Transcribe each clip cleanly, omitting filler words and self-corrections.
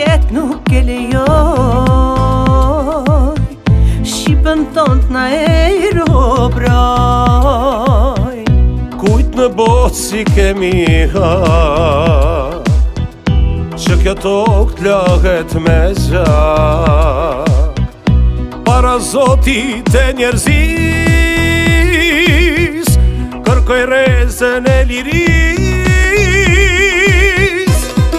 jet nuk e lejoj, Shqipën tonë t'na e robroj. Kujt në botë si kemi hak, që kjo tokë t'lahet me gjak, para Zotit e njerëzis, kërkoj rezën e liris.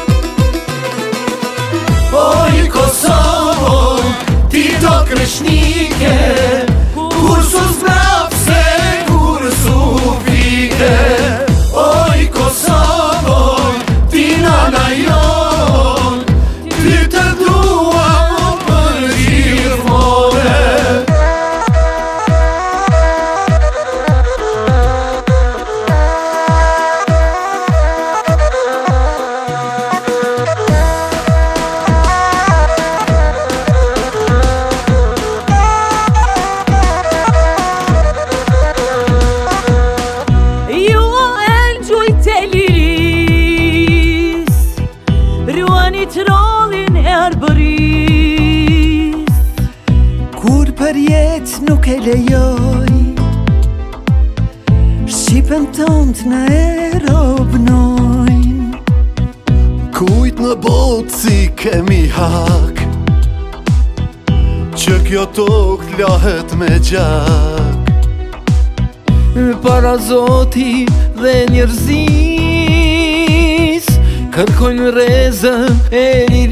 Oj Kosovo, ti do kreshnike, kur su zbrapse, kur su vike. Oj Kosovo, ti nana jon, ty të dua për gjithmone. Trollin e arbëris, kur për jetë nuk e lejoj, Shqipën tonë t'na e robnojn. Kujt në botë si kemi hak, që kjo tokë lahet me gjak, para Zotit dhe njerëzis, kërkojnë rezën e liris.